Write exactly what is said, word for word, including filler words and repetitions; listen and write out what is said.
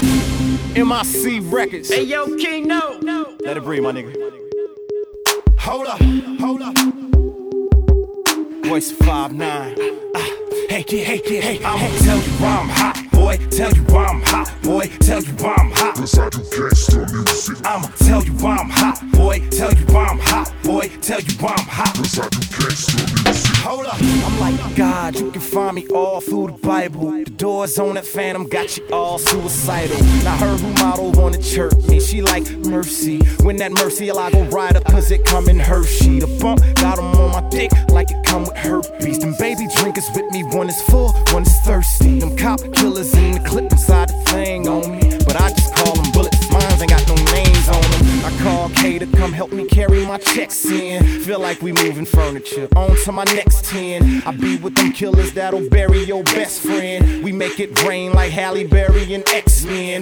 M I C Records. Hey yo, King, no. Let it breathe, my nigga. Hold up, hold up. Voice five nine. Uh, hey, yeah, hey, yeah, hey. I'ma tell you why I'm hot, boy. Tell you why I'm hot, boy. Tell you why I'm hot. Cause I do gangsta music. I'ma tell you why I'm hot, boy. Tell you why I'm hot, boy. Tell you why I'm hot. Cause I do gangsta music. Hold up, I'm like God, you can find me all through the Bible. The doors on that Phantom got you all suicidal. Now her who model wanna chirp me, she like Mercy. When that Mercy, I go ride her cause it come in Hershey. The bump got them on my dick like it come with herpes. Them baby drinkers with me, one is full, one is thirsty. Them cop killers in the clip inside the thing on me, but I just call them bullets, mines ain't got no names on them. I call K to come help me carry my checks in. Feel like we moving furniture, on to my next ten. I be with them killers that'll bury your best friend. We make it rain like Halle Berry and X-Men.